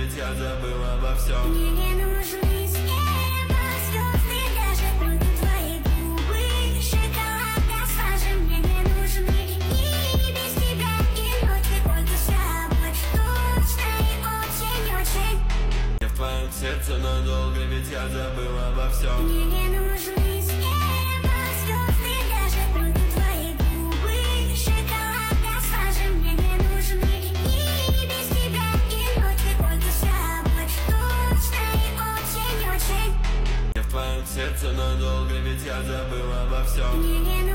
ведь я забыл обо всем. Мне не нужны с неба звезды, даже только твои губы. Шоколад сважи, мне не нужны и без тебя, и ночи только с тобой. Точно и очень-очень. Я в твоем сердце надолго, ведь я забыл обо всем. Мне не нужны с неба звезды, даже только твои губы. Шоколад сважи, мне не нужны и без тебя, и ночи только с тобой. Точно и очень-очень. Я в твоем сердце надолго, ведь я забыл обо всем. Мне не